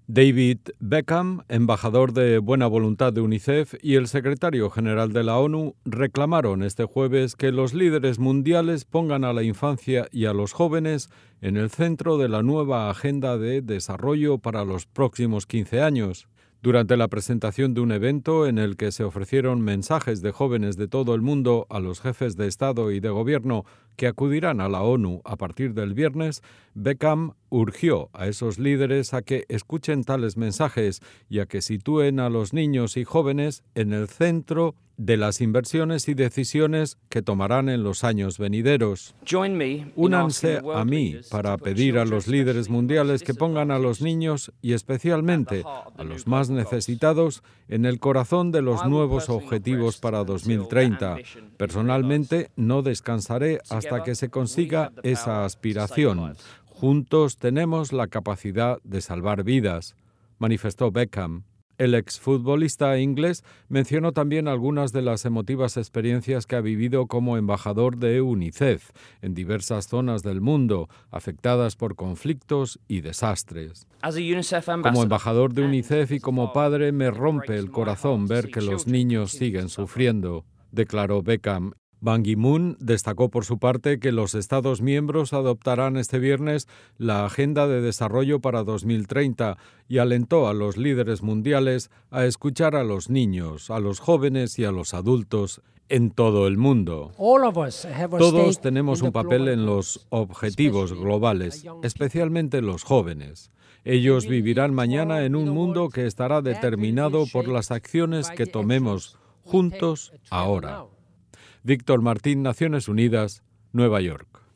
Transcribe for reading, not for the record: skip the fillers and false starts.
David Beckham, embajador de buena voluntad de UNICEF, y el secretario general de la ONU reclamaron este jueves que los líderes mundiales pongan a la infancia y a los jóvenes en el centro de la nueva agenda de desarrollo para los próximos 15 años. Durante la presentación de un evento en el que se ofrecieron mensajes de jóvenes de todo el mundo a los jefes de Estado y de Gobierno que acudirán a la ONU a partir del viernes, Beckham urgió a esos líderes a que escuchen tales mensajes y a que sitúen a los niños y jóvenes en el centro de las inversiones y decisiones que tomarán en los años venideros. Únanse a mí para pedir a los líderes mundiales que pongan a los niños y especialmente a los más necesitados en el corazón de los nuevos objetivos para 2030. Personalmente, no descansaré hasta que se consiga esa aspiración. Juntos tenemos la capacidad de salvar vidas, manifestó Beckham. El exfutbolista inglés mencionó también algunas de las emotivas experiencias que ha vivido como embajador de UNICEF en diversas zonas del mundo, afectadas por conflictos y desastres. Como embajador de UNICEF y como padre, me rompe el corazón ver que los niños siguen sufriendo, declaró Beckham. Ban Ki-moon destacó por su parte que los Estados miembros adoptarán este viernes la Agenda de Desarrollo para 2030 y alentó a los líderes mundiales a escuchar a los niños, a los jóvenes y a los adultos en todo el mundo. Todos tenemos un papel en los objetivos globales, especialmente los jóvenes. Ellos vivirán mañana en un mundo que estará determinado por las acciones que tomemos juntos ahora. Víctor Martín, Naciones Unidas, Nueva York.